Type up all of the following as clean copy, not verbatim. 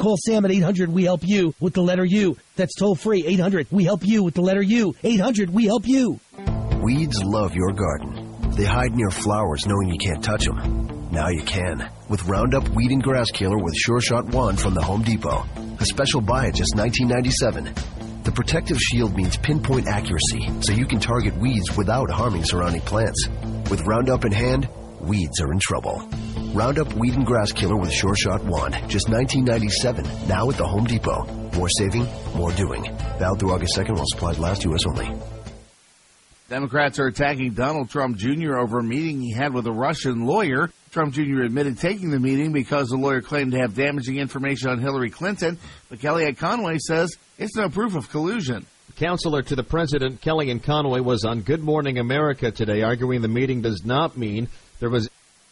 Call Sam at 800-WE-HELP-YOU with the letter U. That's toll free, 800-WE-HELP-YOU with the letter U. 800-WE-HELP-YOU. Weeds love your garden. They hide near flowers knowing you can't touch them. Now you can. With Roundup Weed and Grass Killer with Sure Shot 1 from the Home Depot. A special buy at just $19.97. The protective shield means pinpoint accuracy, so you can target weeds without harming surrounding plants. With Roundup in hand, weeds are in trouble. Roundup Weed and Grass Killer with Sure Shot 1, just $19.97, now at the Home Depot. More saving, more doing. Valid through August 2nd while supplies last, U.S. only. Democrats are attacking Donald Trump Jr. over a meeting he had with a Russian lawyer. Trump Jr. admitted taking the meeting because the lawyer claimed to have damaging information on Hillary Clinton, but Kellyanne Conway says it's no proof of collusion. Counselor to the president, Kellyanne Conway, was on Good Morning America today, arguing the meeting does not mean there was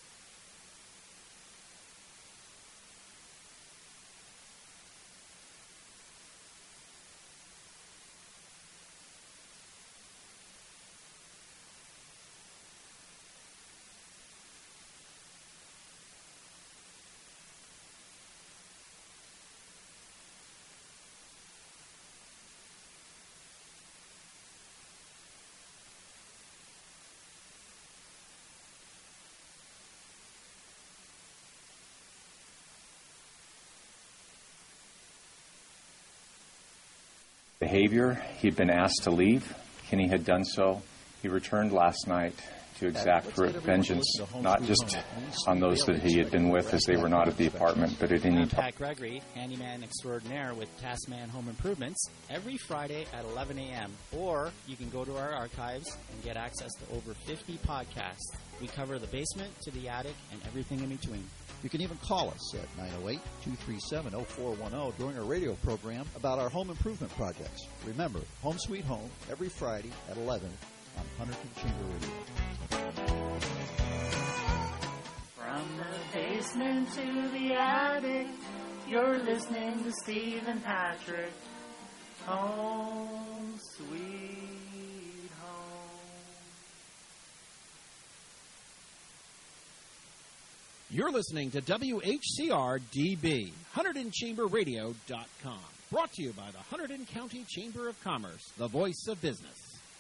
behavior. He'd been asked to leave. Kinney had done so. He returned last night to exact vengeance, not just on those that he had been with as they were not at the apartment, but at any time. Pat Gregory, handyman extraordinaire with Tasman Home Improvements, every Friday at 11 a.m. Or you can go to our archives and get access to over 50 podcasts. We cover the basement to the attic and everything in between. You can even call us at 908-237-0410 during our radio program about our home improvement projects. Remember, Home Sweet Home, every Friday at 11 on Hunterton Chamber Radio. From the basement to the attic, you're listening to Steve and Patrick. Home Sweet Home. You're listening to WHCR-DB, HuntertonChamberRadio.com. Brought to you by the Hunterdon County Chamber of Commerce, the voice of business.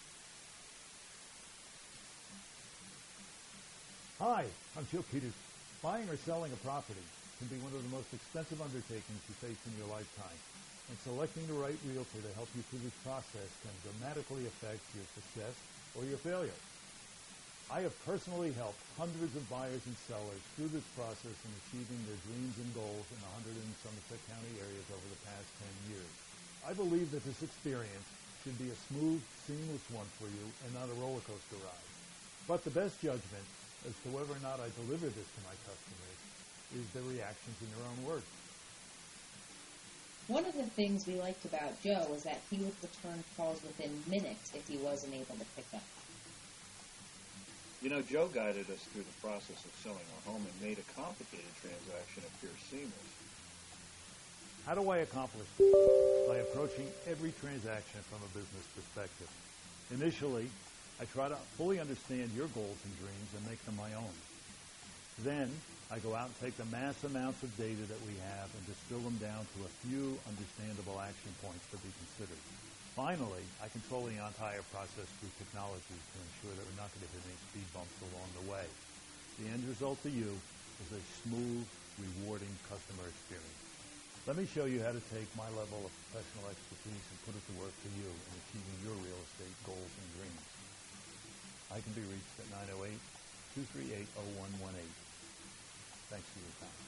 Hi, I'm Joe Peters. Buying or selling a property can be one of the most expensive undertakings you face in your lifetime, and selecting the right realtor to help you through this process can dramatically affect your success or your failure. I have personally helped hundreds of buyers and sellers through this process in achieving their dreams and goals in the Hunterdon and Somerset County areas over the past 10 years. I believe that this experience should be a smooth, seamless one for you and not a roller coaster ride. But the best judgment as to whether or not I deliver this to my customers is their reactions in their own words. One of the things we liked about Joe was that he would return calls within minutes if he wasn't able to pick up. You know, Joe guided us through the process of selling our home and made a complicated transaction appear seamless. How do I accomplish this? By approaching every transaction from a business perspective. Initially, I try to fully understand your goals and dreams and make them my own. Then, I go out and take the mass amounts of data that we have and distill them down to a few understandable action points to be considered. Finally, I control the entire process through technology to ensure that we're not going to hit any speed bumps along the way. The end result to you is a smooth, rewarding customer experience. Let me show you how to take my level of professional expertise and put it to work for you in achieving your real estate goals and dreams. I can be reached at 908-238-0118. Thanks for your time.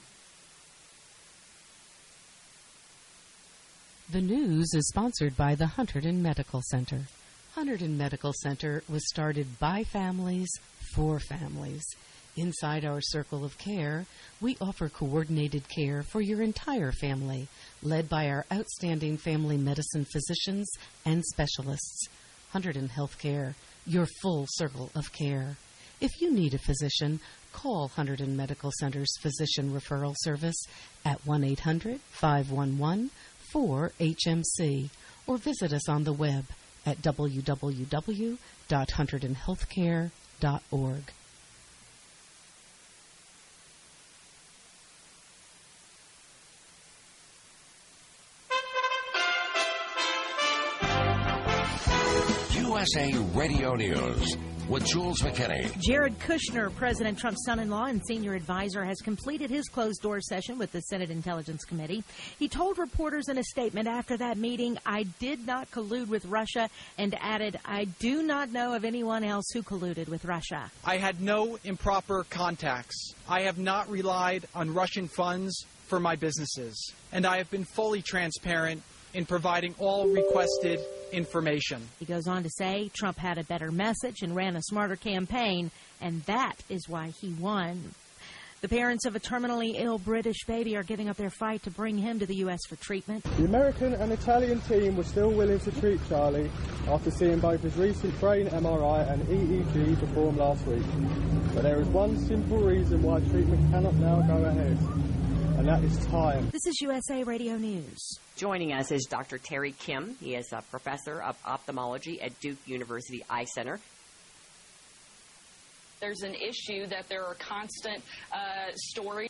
The news is sponsored by the Hunterdon Medical Center. Hunterdon Medical Center was started by families for families. Inside our circle of care, we offer coordinated care for your entire family, led by our outstanding family medicine physicians and specialists. Hunterdon Healthcare, your full circle of care. If you need a physician, call Hunterdon Medical Center's Physician Referral Service at 1-800-511-4HMC or visit us on the web at www.hunterdonhealthcare.org. USA Radio News with Jules McKinney. Jared Kushner, President Trump's son-in-law and senior advisor, has completed his closed-door session with the Senate Intelligence Committee. He told reporters in a statement after that meeting, "I did not collude with Russia," and added, "I do not know of anyone else who colluded with Russia." I had no improper contacts. I have not relied on Russian funds for my businesses, and I have been fully transparent in providing all requested information. He goes on to say Trump had a better message and ran a smarter campaign, and that is why he won. The parents of a terminally ill British baby are giving up their fight to bring him to the U.S. for treatment. The American and Italian team were still willing to treat Charlie after seeing both his recent brain MRI and EEG performed last week. But there is one simple reason why treatment cannot now go ahead, and that is time. This is USA Radio News. Joining us is Dr. Terry Kim. He is a professor of ophthalmology at Duke University Eye Center. There's an issue that there are constant stories.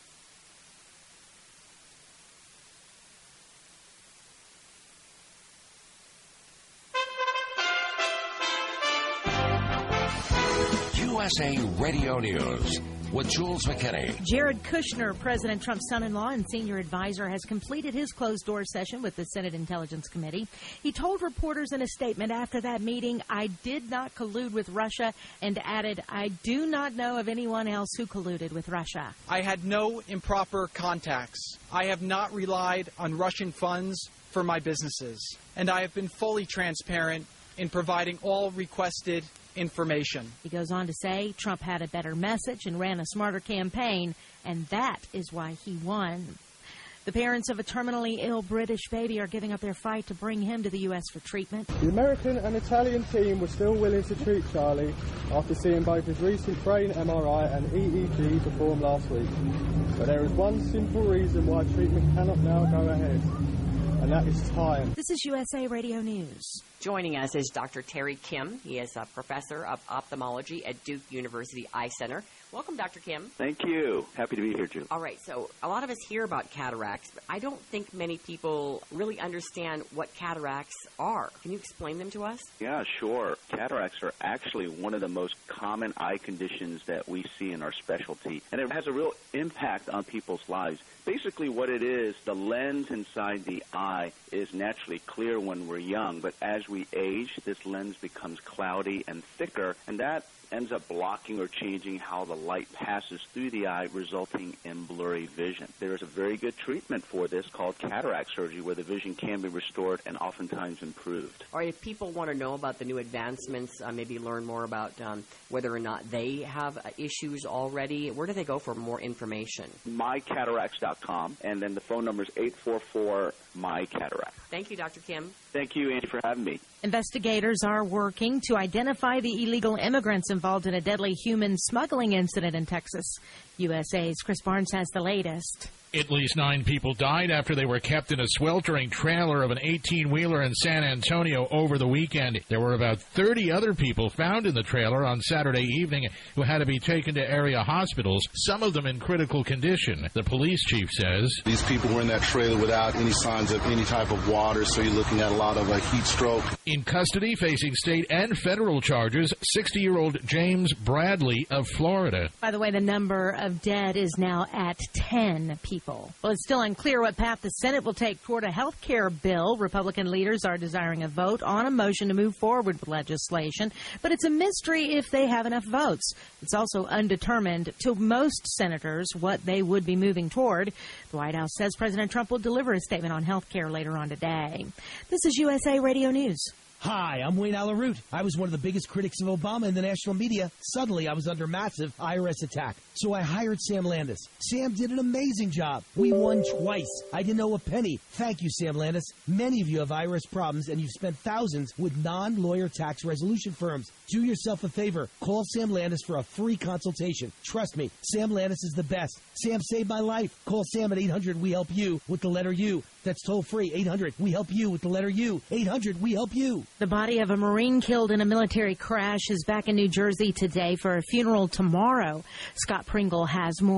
USA Radio News with Jules McKinney. Jared Kushner, President Trump's son-in-law and senior advisor, has completed his closed-door session with the Senate Intelligence Committee. He told reporters in a statement after that meeting, "I did not collude with Russia," and added, "I do not know of anyone else who colluded with Russia." I had no improper contacts. I have not relied on Russian funds for my businesses, and I have been fully transparent in providing all requested information. He goes on to say Trump had a better message and ran a smarter campaign, and that is why he won. The parents of a terminally ill British baby are giving up their fight to bring him to the U.S. for treatment. The American and Italian team were still willing to treat Charlie after seeing both his recent brain MRI and EEG performed last week. But there is one simple reason why treatment cannot now go ahead, and that is time. This is USA Radio News. Joining us is Dr. Terry Kim. He is a professor of ophthalmology at Duke University Eye Center. Welcome, Dr. Kim. Thank you. Happy to be here, Jim. All right, so a lot of us hear about cataracts, but I don't think many people really understand what cataracts are. Can you explain them to us? Yeah, sure. Cataracts are actually one of the most common eye conditions that we see in our specialty, and it has a real impact on people's lives. Basically what it is, the lens inside the eye is naturally clear when we're young, but as we age, this lens becomes cloudy and thicker, and that ends up blocking or changing how the light passes through the eye, resulting in blurry vision. There is a very good treatment for this called cataract surgery, where the vision can be restored and oftentimes improved. Or if people want to know about the new advancements, maybe learn more about whether or not they have issues already, where do they go for more information? MyCataracts.com, and then the phone number is 844-MyCataract. Thank you, Dr. Kim. Thank you, Andy, for having me. Investigators are working to identify the illegal immigrants involved in a deadly human smuggling incident in Texas. USA's Chris Barnes has the latest. At least 9 people died after they were kept in a sweltering trailer of an 18-wheeler in San Antonio over the weekend. There were about 30 other people found in the trailer on Saturday evening who had to be taken to area hospitals, some of them in critical condition. The police chief says these people were in that trailer without any signs of any type of water, so you're looking at a lot of a heat stroke. In custody, facing state and federal charges, 60-year-old James Bradley of Florida. By the way, the number of dead is now at 10 people. Well, it's still unclear what path the Senate will take toward a health care bill. Republican leaders are desiring a vote on a motion to move forward with legislation, but it's a mystery if they have enough votes. It's also undetermined to most senators what they would be moving toward. The White House says President Trump will deliver a statement on health care later on today. This is USA Radio News. Hi, I'm Wayne Alaroot. I was one of the biggest critics of Obama in the national media. Suddenly, I was under massive IRS attack. So I hired Sam Landis. Sam did an amazing job. We won twice. I didn't owe a penny. Thank you, Sam Landis. Many of you have IRS problems, and you've spent thousands with non-lawyer tax resolution firms. Do yourself a favor. Call Sam Landis for a free consultation. Trust me, Sam Landis is the best. Sam saved my life. Call Sam at 800-WE-HELP-YOU with the letter U. That's toll free. 800-WE-HELP-YOU with the letter U. 800-WE-HELP-YOU. The body of a Marine killed in a military crash is back in New Jersey today for a funeral tomorrow. Scott Pringle has more.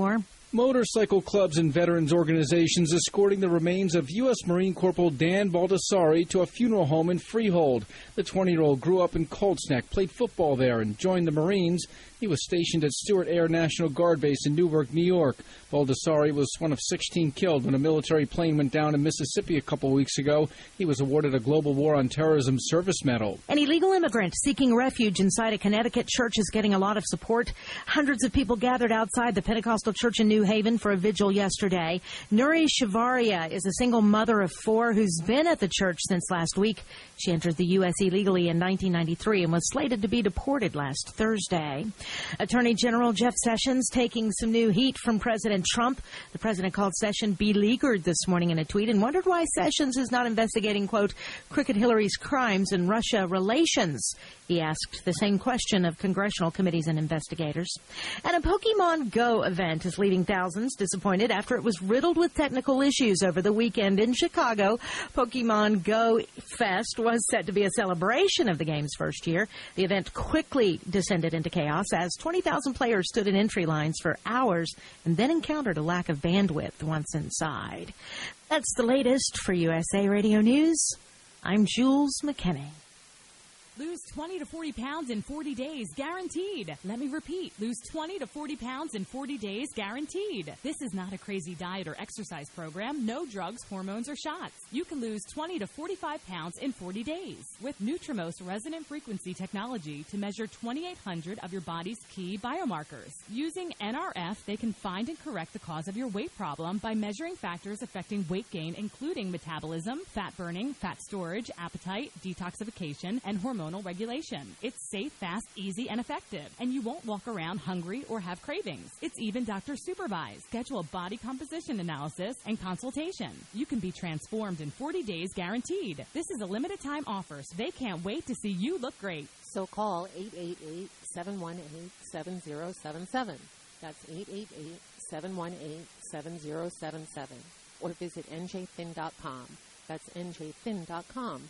Motorcycle clubs and veterans organizations escorting the remains of U.S. Marine Corporal Dan Baldessari to a funeral home in Freehold. The 20-year-old grew up in Colts Neck, played football there, and joined the Marines. He was stationed at Stewart Air National Guard Base in Newark, New York. Baldessari was one of 16 killed when a military plane went down in Mississippi a couple weeks ago. He was awarded a Global War on Terrorism Service Medal. An illegal immigrant seeking refuge inside a Connecticut church is getting a lot of support. Hundreds of people gathered outside the Pentecostal church in New Haven for a vigil yesterday. Nuri Shavaria is a single mother of 4 who's been at the church since last week. She entered the U.S. illegally in 1993 and was slated to be deported last Thursday. Attorney General Jeff Sessions taking some new heat from President Trump. The president called Sessions beleaguered this morning in a tweet and wondered why Sessions is not investigating, quote, Crooked Hillary's crimes and Russia relations. He asked the same question of congressional committees and investigators. And a Pokemon Go event is leaving thousands disappointed after it was riddled with technical issues over the weekend in Chicago. Pokemon Go Fest was set to be a celebration of the game's first year. The event quickly descended into chaos as 20,000 players stood in entry lines for hours and then encountered a lack of bandwidth once inside. That's the latest for USA Radio News. I'm Jules McKinney. Lose 20 to 40 pounds in 40 days, guaranteed. Let me repeat. Lose 20 to 40 pounds in 40 days, guaranteed. This is not a crazy diet or exercise program. No drugs, hormones, or shots. You can lose 20 to 45 pounds in 40 days with Nutrimos resonant frequency technology to measure 2,800 of your body's key biomarkers. Using NRF, they can find and correct the cause of your weight problem by measuring factors affecting weight gain, including metabolism, fat burning, fat storage, appetite, detoxification, and hormonal regulation. It's safe, fast, easy, and effective, and you won't walk around hungry or have cravings. It's even doctor supervised. Schedule a body composition analysis and consultation. You can be transformed in 40 days guaranteed. This is a limited time offer, so they can't wait to see you look great. So call 888-718-7077. That's 888-718-7077. Or visit njthin.com. That's njthin.com.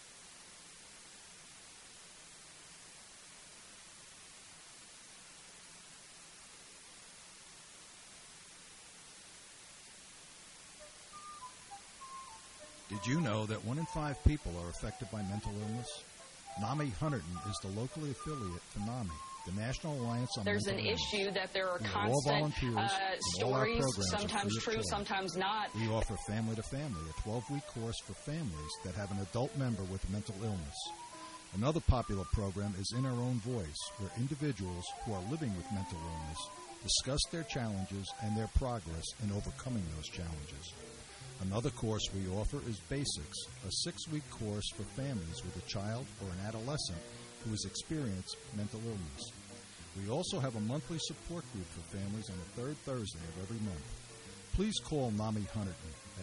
Did you know that 1 in 5 people are affected by mental illness? NAMI Hunterdon is the locally affiliate for NAMI, the National Alliance on There's Mental Illness. There's an issue that there are constant stories, sometimes true, sometimes not. We offer Family to Family, a 12-week course for families that have an adult member with mental illness. Another popular program is In Our Own Voice, where individuals who are living with mental illness discuss their challenges and their progress in overcoming those challenges. Another course we offer is Basics, a 6-week course for families with a child or an adolescent who has experienced mental illness. We also have a monthly support group for families on the 3rd Thursday of every month. Please call NAMI Hunterdon at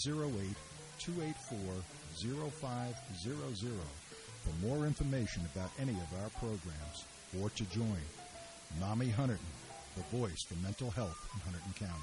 908-284-0500 for more information about any of our programs or to join. NAMI Hunterdon, the voice for mental health in Hunterdon County.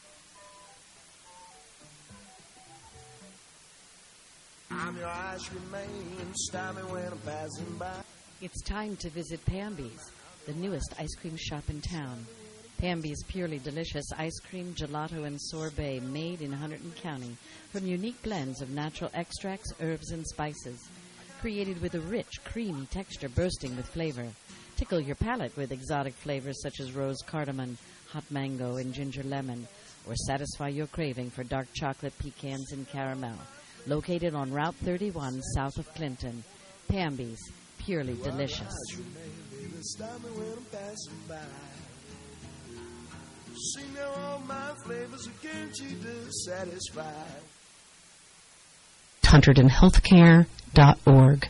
I'm your ice cream man, stop me when I'm passing by. It's time to visit Pamby's, the newest ice cream shop in town. Pamby's purely delicious ice cream, gelato, and sorbet made in Hunterdon County from unique blends of natural extracts, herbs, and spices. Created with a rich, creamy texture bursting with flavor. Tickle your palate with exotic flavors such as rose cardamom, hot mango, and ginger lemon. Or satisfy your craving for dark chocolate, pecans, and caramel. Located on Route 31 south of Clinton. Pamby's, purely delicious. HunterdonHealthcare.org.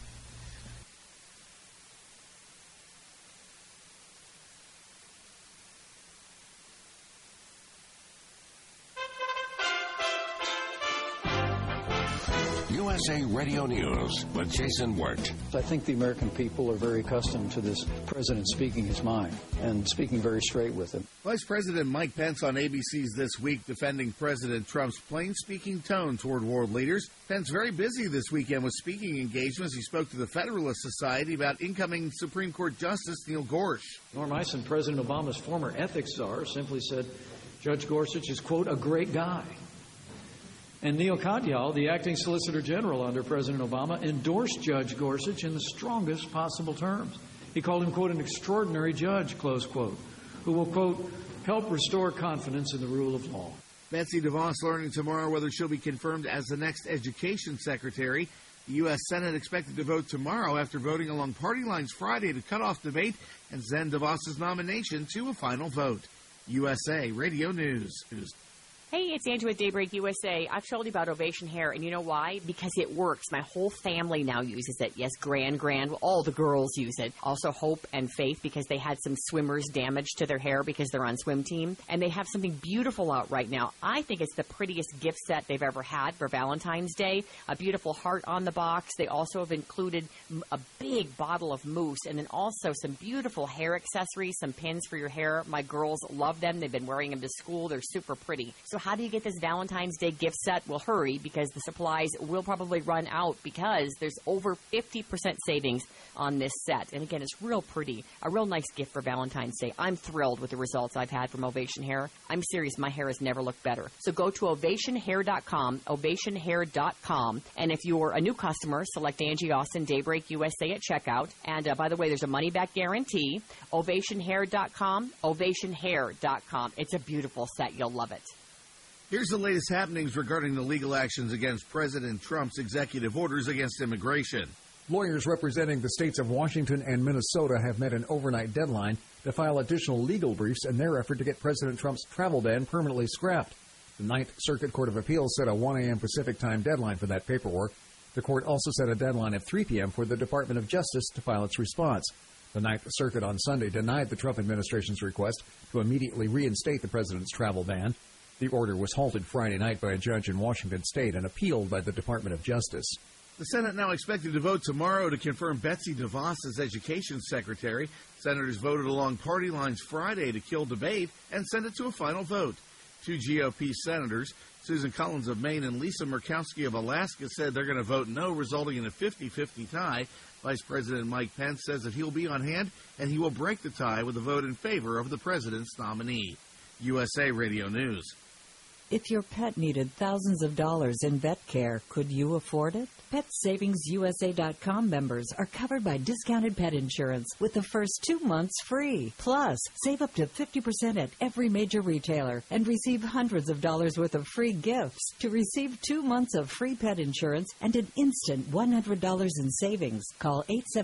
USA Radio News with Jason Wirt. I think the American people are very accustomed to this president speaking his mind and speaking very straight with them. Vice President Mike Pence on ABC's This Week defending President Trump's plain-speaking tone toward world leaders. Pence very busy this weekend with speaking engagements. He spoke to the Federalist Society about incoming Supreme Court Justice Neil Gorsuch. Norm Eisen, President Obama's former ethics czar, simply said, Judge Gorsuch is, quote, a great guy. And Neil Katyal, the acting Solicitor General under President Obama, endorsed Judge Gorsuch in the strongest possible terms. He called him, quote, an extraordinary judge, close quote, who will, quote, help restore confidence in the rule of law. Betsy DeVos learning tomorrow whether she'll be confirmed as the next education secretary. The U.S. Senate expected to vote tomorrow after voting along party lines Friday to cut off debate and send DeVos's nomination to a final vote. USA Radio News. Hey, it's Andrew with Daybreak USA. I've told you about Ovation Hair, and you know why? Because it works. My whole family now uses it. Yes, Gran, all the girls use it. Also Hope and Faith, because they had some swimmers damage to their hair because they're on swim team. And they have something beautiful out right now. I think it's the prettiest gift set they've ever had for Valentine's Day. A beautiful heart on the box. They also have included a big bottle of mousse, and then also some beautiful hair accessories, some pins for your hair. My girls love them. They've been wearing them to school. They're super pretty. So how do you get this Valentine's Day gift set? Well, hurry, because the supplies will probably run out, because there's over 50% savings on this set. And again, it's real pretty. A real nice gift for Valentine's Day. I'm thrilled with the results I've had from Ovation Hair. I'm serious. My hair has never looked better. So go to ovationhair.com, ovationhair.com. And if you're a new customer, select Angie Austin Daybreak USA at checkout. And by the way, there's a money-back guarantee. Ovationhair.com, ovationhair.com. It's a beautiful set. You'll love it. Here's the latest happenings regarding the legal actions against President Trump's executive orders against immigration. Lawyers representing the states of Washington and Minnesota have met an overnight deadline to file additional legal briefs in their effort to get President Trump's travel ban permanently scrapped. The Ninth Circuit Court of Appeals set a 1 a.m. Pacific time deadline for that paperwork. The court also set a deadline at 3 p.m. for the Department of Justice to file its response. The Ninth Circuit on Sunday denied the Trump administration's request to immediately reinstate the president's travel ban. The order was halted Friday night by a judge in Washington State and appealed by the Department of Justice. The Senate now expected to vote tomorrow to confirm Betsy DeVos as education secretary. Senators voted along party lines Friday to kill debate and send it to a final vote. Two GOP senators, Susan Collins of Maine and Lisa Murkowski of Alaska, said they're going to vote no, resulting in a 50-50 tie. Vice President Mike Pence says that he'll be on hand and he will break the tie with a vote in favor of the president's nominee. USA Radio News. If your pet needed thousands of dollars in vet care, could you afford it? PetSavingsUSA.com members are covered by discounted pet insurance with the first 2 months free. Plus, save up to 50% at every major retailer and receive hundreds of dollars worth of free gifts. To receive 2 months of free pet insurance and an instant $100 in savings, call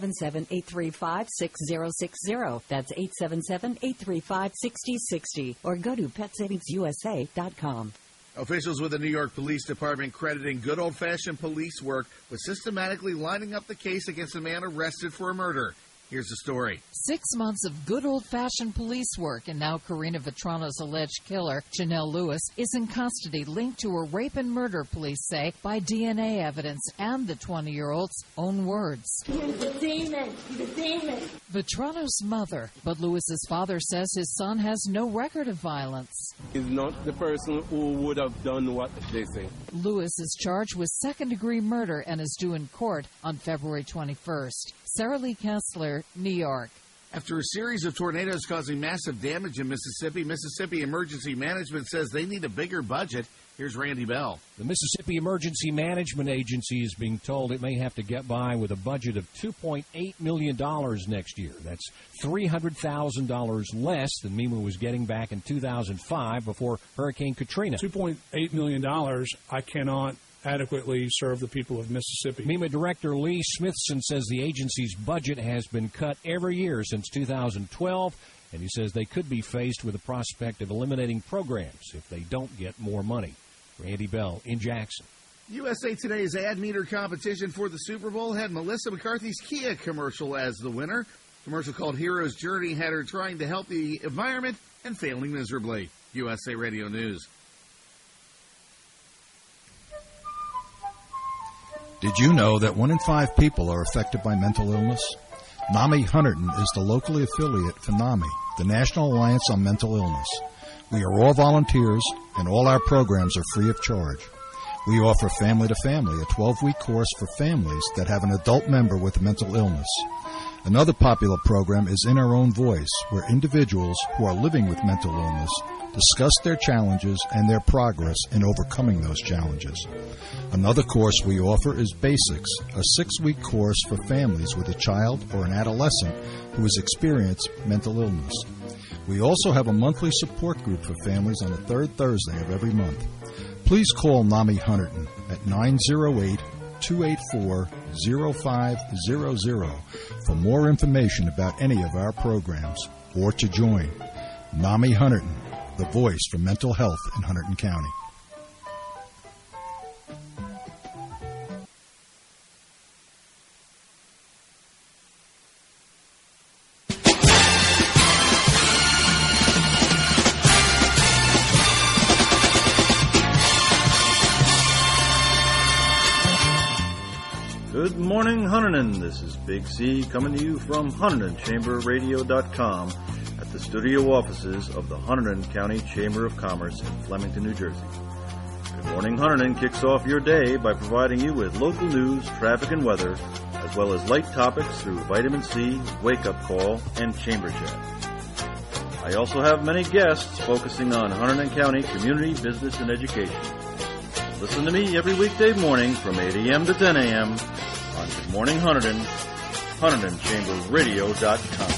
877-835-6060. That's 877-835-6060. Or go to PetSavingsUSA.com. Officials with the New York Police Department crediting good old-fashioned police work with systematically lining up the case against a man arrested for a murder. Here's the story. 6 months of good old-fashioned police work, and now Karina Vetrano's alleged killer, Janelle Lewis, is in custody linked to a rape and murder, police say, by DNA evidence and the 20-year-old's own words. He's a demon. He's a demon. Vetrano's mother, but Lewis's father says his son has no record of violence. He's not the person who would have done what they say. Lewis is charged with second-degree murder and is due in court on February 21st. Sarah Lee Kessler, New York. After a series of tornadoes causing massive damage in Mississippi, Mississippi Emergency Management says they need a bigger budget. Here's Randy Bell. The Mississippi Emergency Management Agency is being told it may have to get by with a budget of $2.8 million next year. That's $300,000 less than MEMA was getting back in 2005 before Hurricane Katrina. $2.8 million, I cannot adequately serve the people of Mississippi. MEMA Director Lee Smithson says the agency's budget has been cut every year since 2012, and he says they could be faced with the prospect of eliminating programs if they don't get more money. Randy Bell in Jackson. USA Today's ad meter competition for the Super Bowl had Melissa McCarthy's Kia commercial as the winner. The commercial called Hero's Journey had her trying to help the environment and failing miserably. USA Radio News. Did you know that 1 in 5 people are affected by mental illness? NAMI Hunterdon is the locally affiliate for NAMI, the National Alliance on Mental Illness. We are all volunteers, and all our programs are free of charge. We offer Family to Family, a 12-week course for families that have an adult member with mental illness. Another popular program is In Our Own Voice, where individuals who are living with mental illness discuss their challenges and their progress in overcoming those challenges. Another course we offer is Basics, a 6-week course for families with a child or an adolescent who has experienced mental illness. We also have a monthly support group for families on the third Thursday of every month. Please call NAMI Hunterdon at 908-284-0500 for more information about any of our programs or to join. NAMI Hunterdon, the voice for mental health in Hunterdon County. Good morning, Hunterdon. This is Big C coming to you from HunterdonChamberRadio.com at the studio offices of the Hunterdon County Chamber of Commerce in Flemington, New Jersey. Good morning, Hunterdon kicks off your day by providing you with local news, traffic, and weather, as well as light topics through Vitamin C, Wake Up Call, and Chamber Chat. I also have many guests focusing on Hunterdon County community, business, and education. Listen to me every weekday morning from 8 a.m. to 10 a.m. on Good Morning Hunterdon, HunterdonChamberRadio.com.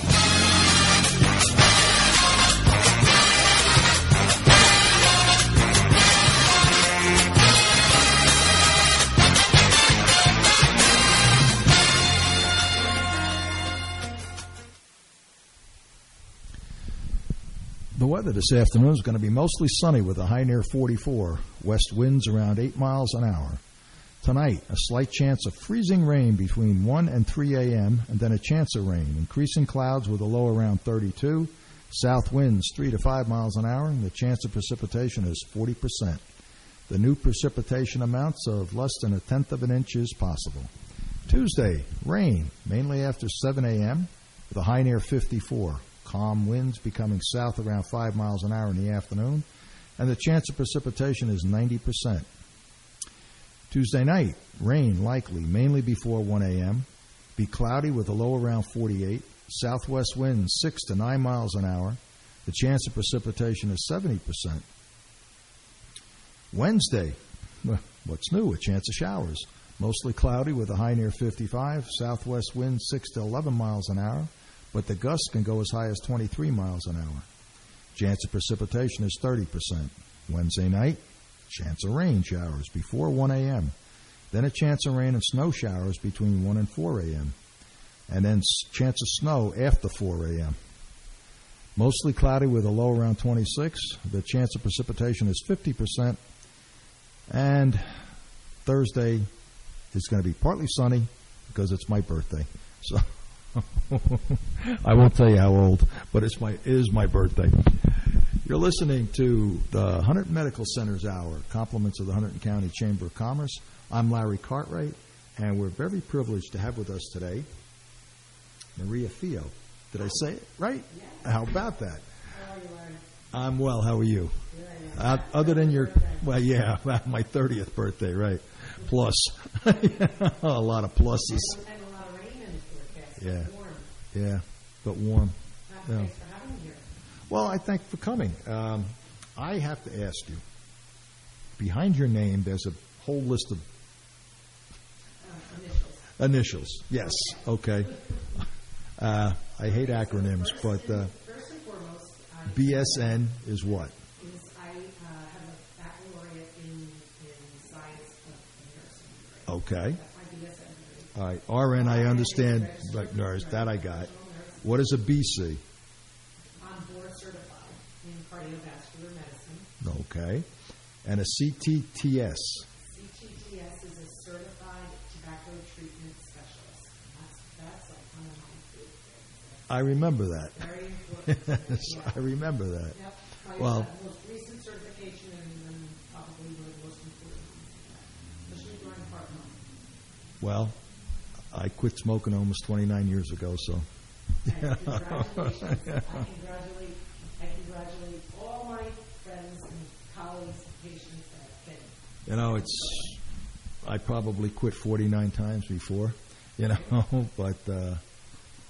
The weather this afternoon is going to be mostly sunny with a high near 44, west winds around 8 miles an hour. Tonight, a slight chance of freezing rain between 1 and 3 a.m., and then a chance of rain. Increasing clouds with a low around 32, south winds 3 to 5 miles an hour, and the chance of precipitation is 40%. The new precipitation amounts of less than 1/10 of an inch is possible. Tuesday, rain, mainly after 7 a.m., with a high near 54. Calm winds becoming south around 5 miles an hour in the afternoon, and the chance of precipitation is 90%. Tuesday night, rain likely, mainly before 1 a.m. Be cloudy with a low around 48. Southwest winds 6 to 9 miles an hour. The chance of precipitation is 70%. Wednesday, what's new? A chance of showers. Mostly cloudy with a high near 55. Southwest winds 6 to 11 miles an hour, but the gusts can go as high as 23 miles an hour. Chance of precipitation is 30%. Wednesday night, chance of rain showers before 1 a.m. Then a chance of rain and snow showers between 1 and 4 a.m. And then chance of snow after 4 a.m. Mostly cloudy with a low around 26. The chance of precipitation is 50%. And Thursday is going to be partly sunny because it's my birthday. So I won't tell you how old, but it is my birthday. You're listening to the Hunterdon Medical Center's Hour, compliments of the Hunterdon County Chamber of Commerce. I'm Larry Cartwright, and we're very privileged to have with us today Maria Fio. Did I say it right? Yeah. How about that? How are you, Larry? I'm well. How are you? Good. Other than your, well, yeah, my 30th birthday, right? Plus. A lot of pluses. And a lot of rain in the forecast. Yeah. Warm. Yeah, but warm. Yeah. Thanks for having me here. Well, I thank you for coming. I have to ask you, behind your name, there's a whole list of initials. Yes, okay. I hate acronyms, but first and foremost, BSN is what? I have a baccalaureate in science of nursing. Okay. That's my BSN degree. All right. RN, I understand, but nurse, that I got. What is a BC? I'm board certified in cardiovascular medicine. Okay. And a CTTS? CTTS is a certified tobacco treatment specialist. That's like one of my big things. I remember that. Very important. Yes, Yeah. I remember that. Yep. Well, The most recent certification and probably one of the most important ones, especially during part one. well, I quit smoking almost 29 years ago, so. Congratulations. I congratulate all my friends and colleagues and patients that have been. You know, I probably quit 49 times before, but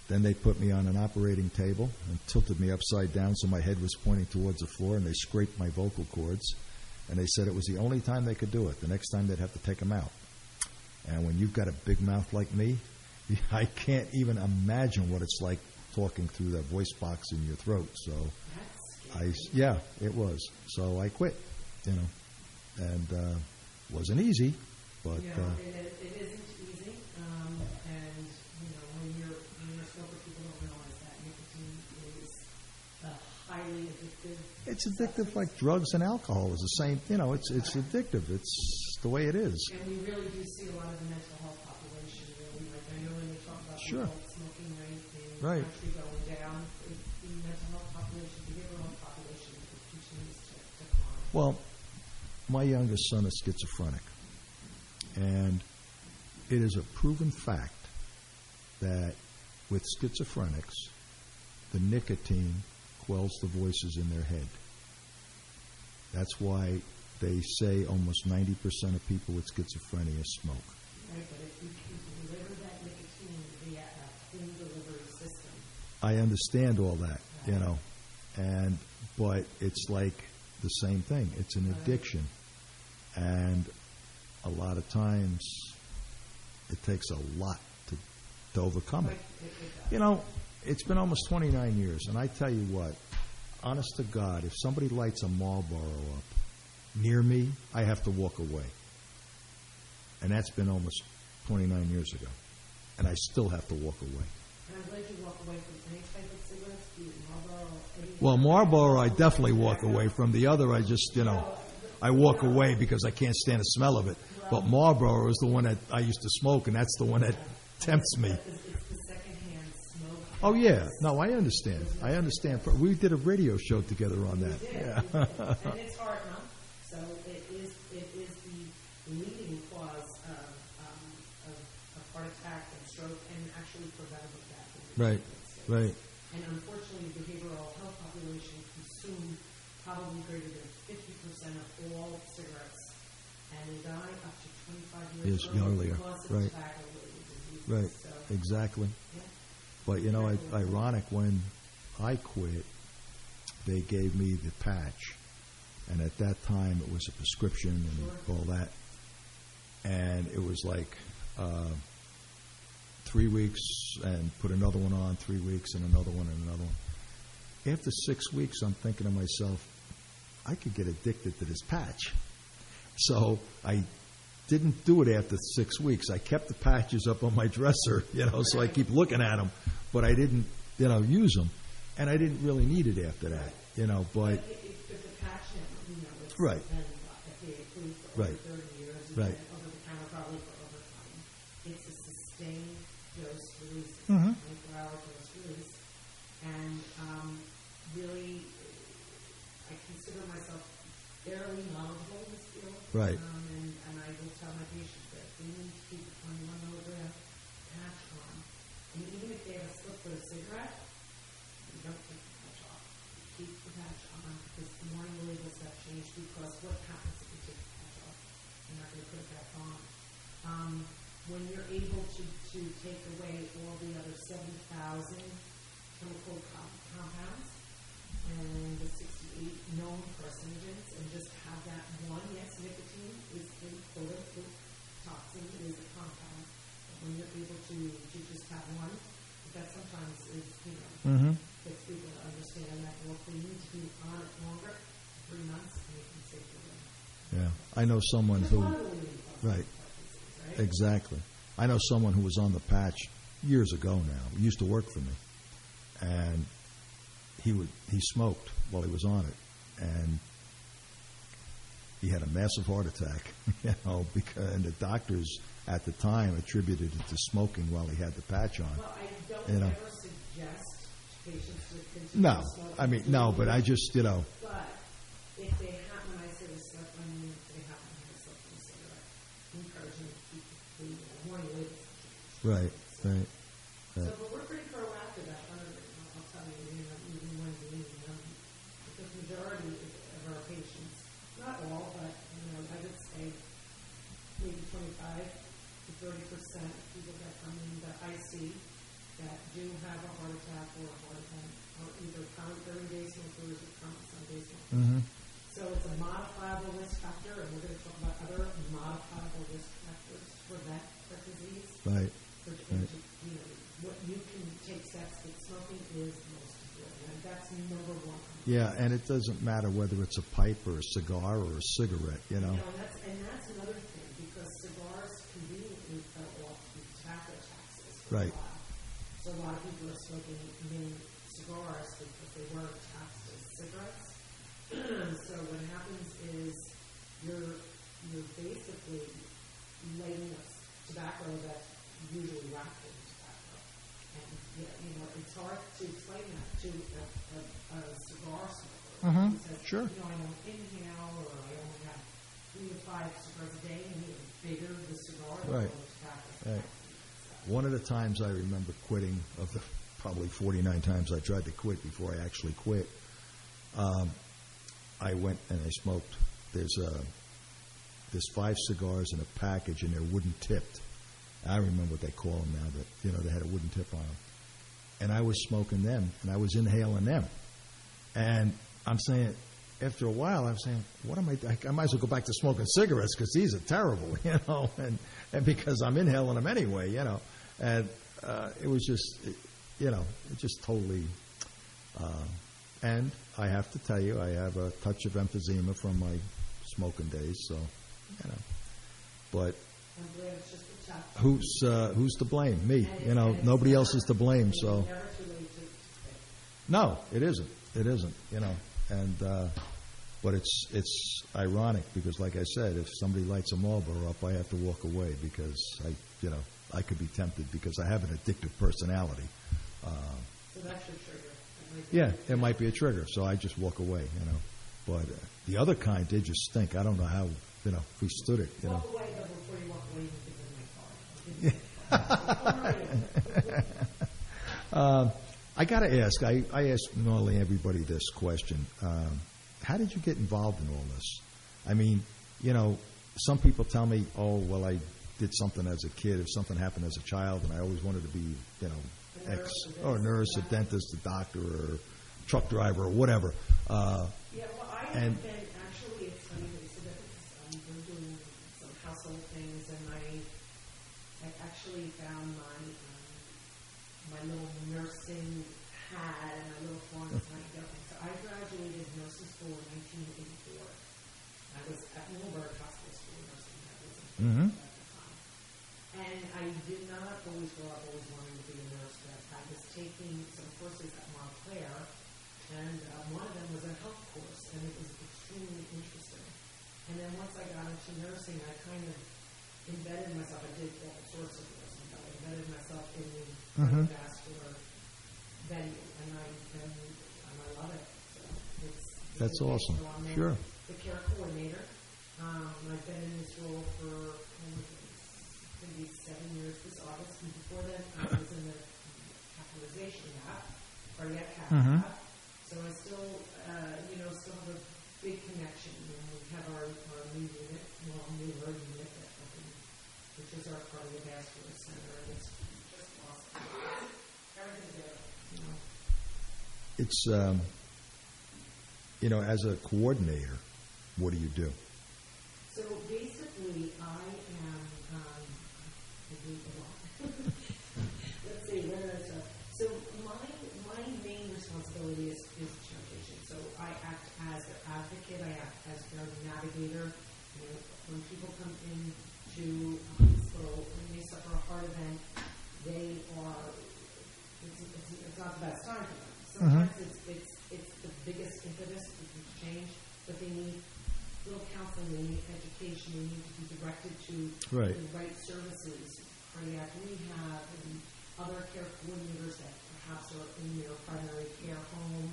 Then they put me on an operating table and tilted me upside down so my head was pointing towards the floor, and they scraped my vocal cords. And they said it was the only time they could do it. The next time they'd have to take them out. And when you've got a big mouth like me, I can't even imagine what it's like talking through that voice box in your throat. So, yeah, it was. So I quit, you know, and wasn't easy, but it isn't easy. And you know, when you're a smoker, people don't realize that nicotine is a highly addictive. it's addictive like drugs and alcohol is the same. You know, it's addictive. It's the way it is. And we really do see a lot of the mental health population. Really, like I know when they talk about Sure. the adult smoking rate in Right. the country going down, the mental health population, the behavioral health population continues to climb. Well, my youngest son is schizophrenic, and it is a proven fact that with schizophrenics, the nicotine quells the voices in their head. That's why they say almost 90% of people with schizophrenia smoke. Right, but if you can deliver that nicotine via a thin delivery system. I understand all that, you know, but it's like the same thing. It's an addiction, and a lot of times it takes a lot to overcome it. You know, it's been almost 29 years, and I tell you what, honest to God, if somebody lights a Marlboro up near me, I have to walk away. And that's been almost 29 years ago, and I still have to walk away. And I'm glad you walk away from any type of cigarettes, be it Marlboro, any Well, Marlboro, I definitely walk away from. The other, I just, you know, I walk away because I can't stand the smell of it. But Marlboro is the one that I used to smoke, and that's the one that tempts me. It's the secondhand smoke. Oh, yeah. No, I understand. I understand. We did a radio show together on that. We did. Yeah. And it's hard, huh? So it is the leading cause of heart attack and stroke and actually preventable death. Right, right. And unfortunately, the behavioral health population consume probably greater than 50% of all cigarettes, and they die up to 25 years Earlier. because of Right. tobacco-related diseases. Right. So, Exactly. yeah. But, you know, ironic, when I quit, they gave me the patch. And at that time, it was a prescription and all that. And it was like 3 weeks and put another one on, 3 weeks and another one and another one. After 6 weeks, I'm thinking to myself, I could get addicted to this patch. So I didn't do it after 6 weeks. I kept the patches up on my dresser, you know, so I keep looking at them. But I didn't, you know, use them. And I didn't really need it after that, you know, but... If the patch now, you know, it's Right. been FDA approved for Right. over 30 years, and Right. over the counter probably for over time. It's a sustained dose release, Mhm. 24-hour dose release, and really, I consider myself fairly knowledgeable in this field. Right. And I will tell my patients that they need to keep a 21 milligram patch on, and even if they have a slip of a cigarette, you don't take the patch off. Keep the patch on because the warning labels have changed because what happens if you take the patch off? You're not going to put it back on. When you're able to take away all the other 7,000 chemical compounds and the 68 known carcinogens and just have that one, yes, nicotine is a quote-unquote toxin, it is a compound. But when you're able to just have one, that sometimes is, you know, Mhm. gets people to understand that, well, if they need to be on it longer, 3 months, and they can save their life. Yeah, I know someone who, right, exactly. I know someone who was on the patch years ago now. He used to work for me, and he smoked while he was on it, and he had a massive heart attack. You know, and the doctors at the time attributed it to smoking while he had the patch on. Well, I don't You know. ever suggest patients with continue No, smoking I mean to no, do but it. I just, you know, But if they happen, when I say the stuff, I mean if they happen to have a smoke from a cigarette, encourage them to keep the warning labels. right. So, Right. but we're pretty proactive at Hunter. I'll tell you, you know, even when we, because majority of our patients, not all, but you know, I would say maybe 25 to 30% of people that come in that I see that do have a heart attack or a heart attack are either current 30-day smokers or current 7-day smokers. Mm-hmm. So it's a modifiable risk factor, and we're going to talk about other modifiable risk factors for that disease. Right. Right. You know, what you can take steps, but smoking is the most important, and that's number one. Yeah, and it doesn't matter whether it's a pipe or a cigar or a cigarette, you know. And that's another thing, because cigars conveniently fell off the tobacco taxes for Right. a while. So a lot of people are smoking mini cigars because they weren't taxed as cigarettes. So what happens is you're basically lighting up tobacco that's usually wrapped in tobacco. And you know, it's hard to explain that to a cigar smoker. Mm-hmm. Who says, Sure. You know, I don't inhale, or I only have 3 to 5 cigars a day, and the bigger the cigar, the Right. more tobacco. Right. One of the times I remember quitting, of the probably 49 times I tried to quit before I actually quit, I went and I smoked. There's 5 cigars in a package, and they're wooden tipped. I remember what they call them now, but you know, they had a wooden tip on them. And I was smoking them, and I was inhaling them. And I'm saying, after a while, I'm saying, what am I might as well go back to smoking cigarettes, because these are terrible, you know, and because I'm inhaling them anyway, you know. And it was just, you know, it just totally. And I have to tell you, I have a touch of emphysema from my smoking days, so, you know. But who's to blame? Me. You know, nobody else is to blame, so. No, it isn't. It isn't, you know. And but it's ironic, because, like I said, if somebody lights a Marlboro up, I have to walk away, because I could be tempted, because I have an addictive personality. So that's your trigger. Yeah, it might be a trigger, so I just walk away, you know. But the other kind, they just stink. I don't know how, you know, if we stood it, you know. Walk away, but before you walk away, you think of my car. I got to ask, I ask normally everybody this question. How did you get involved in all this? I mean, you know, some people tell me, oh, well, I did something as a kid, or something happened as a child, and I always wanted to be, you know, a nurse, a dentist, a doctor, or truck driver, or whatever. Yeah, well, I have been, actually, it's funny that you said that, because we're doing some household things, and I actually found my little nursing hat and my little Florence Nightingale. So I graduated nursing school in 1984. I was at Middleburg Hospital School nursing. That was at the time. And I did not always grow up always wanting to be a nurse, but I was taking some courses at Montclair, and one of them was a health course, and it was extremely interesting. And then once I got into nursing, I kind of embedded myself. I did all sorts of nursing, but I embedded myself in the cardiovascular venue, and I love it. So That's awesome. Sure. The care coordinator. I've been in this role for maybe 7 years this August, and before then I was in the catheterization lab, cardiac cath lab. So I still, still have a big connection. And we have our new unit, newer unit that opened, which is our cardiovascular center, and it's just awesome. Everything's there, you know. It's, you know, as a coordinator, what do you do? So basically, I am, let's see, where did I start? So my main responsibility is communication. So I act as an advocate, I act as their navigator. You know, when people come into a hospital, when they suffer a heart event, it's not the best time for them. Sometimes it's the biggest impetus to change, but they need little counseling, they need education, they need to be directed to the right services, cardiac rehab, and other care coordinators that perhaps are in their primary care home,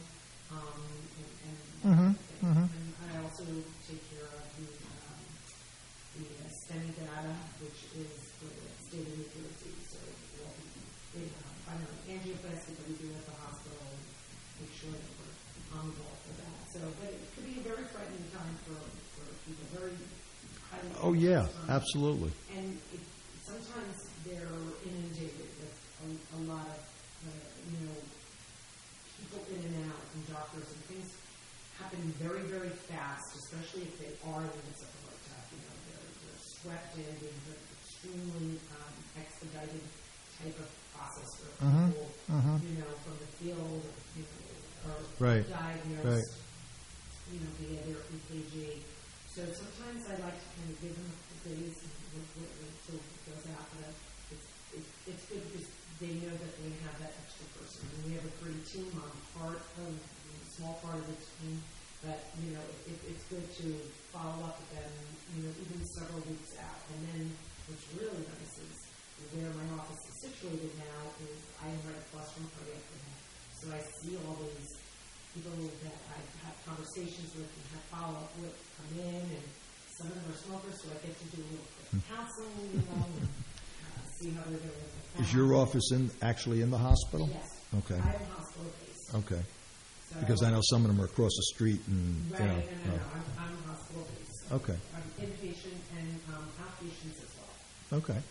and I also take care of the STEMI data, which is for the state of New Jersey. So we have primary angioplasty that we do at the hospital, and make sure that we're on the ball for that. So, but it could be a very frightening time for people, very highly. Oh yeah, absolutely. And sometimes they're inundated with a lot of people in and out and doctors and things happen very, very fast, especially if they are in the midst of a heart attack. They're swept in an extremely expedited type of process where people, from the field, are diagnosed, via their EKG. So sometimes I like to kind of give them a couple days until it goes out, but it's good because they know that they have that extra person. And we have a great team. I'm small part of the team, but it's good to follow up with them, even several weeks out. And then what's really nice is where my office is situated now is I am right across from cardiac rehab. So I see all these people that I have conversations with and have follow-up with come in, and some of them are smokers, so I get to do a little quick counseling, and see how they're doing with the Is your office actually in the hospital? Yes. Okay. I am hospital-based. Okay. So because I know some of them are across the street and, right, no. I'm hospital-based. So okay. I'm inpatient and outpatients as well. Okay.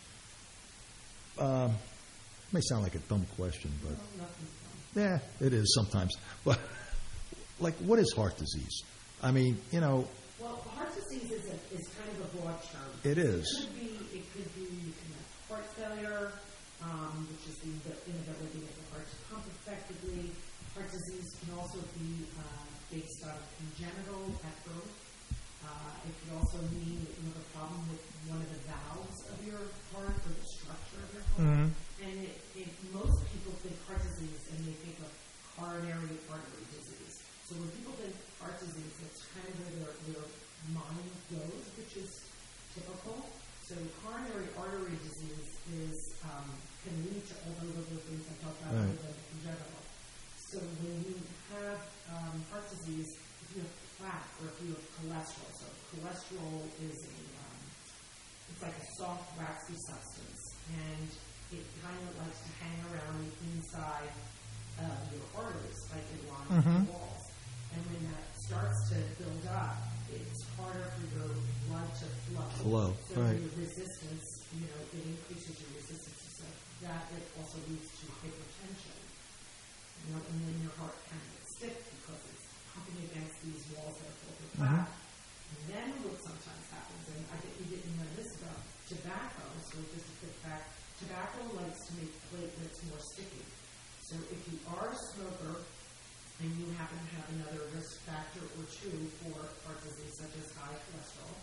May sound like a dumb question, but yeah, it is sometimes. But like, what is heart disease? I mean, Well, heart disease is kind of a broad term. It is. It could be heart failure, which is the inability of the heart to pump effectively. Heart disease can also be based on congenital at birth. It could also mean that you have a problem with one of the valves of your heart or the structure of your heart. And most people think heart disease and they think of coronary artery disease. So when people think heart disease, that's kind of where their mind goes, which is typical. So coronary artery disease can lead to all those other things I talked about other than congenital. So when you have heart disease, if you have plaque or if you have cholesterol, so cholesterol is it's like a soft, waxy substance, and it kind of likes to hang around the inside of your arteries, like along the walls. And when that starts to build up, it's harder for your blood to flow. So your resistance, it increases your resistance. So that it also leads to hypertension. And then your heart kind of gets stiff because it's pumping against these walls that are filled with plaque. And then what sometimes happens, and I think we didn't know this about tobacco, so just a quick fact, tobacco likes to make platelets more sticky. So if you are a smoker and you happen to have another risk factor or two for heart disease, such as high cholesterol,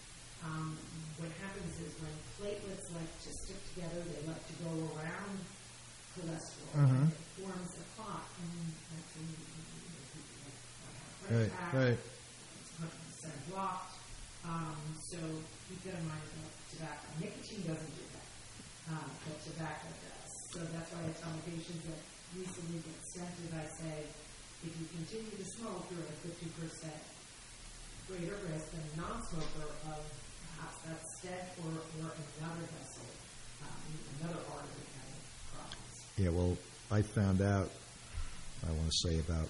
what happens is when platelets like to stick together, they like to go around cholesterol, and it forms a clot, and that's when people have heart attack. It's 100% blocked. So keep that in mind about tobacco. Nicotine doesn't do that, but tobacco does. So that's why I tell my patients that recently get stented, I say, if you continue to smoke, you're at a 50% greater risk than a non-smoker of perhaps that stent or another vessel, another artery having problems. Yeah, well, I found out, I want to say about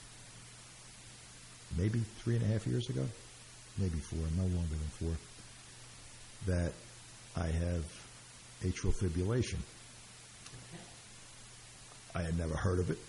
maybe 3.5 years ago, maybe 4, no longer than 4, that I have atrial fibrillation. I had never heard of it.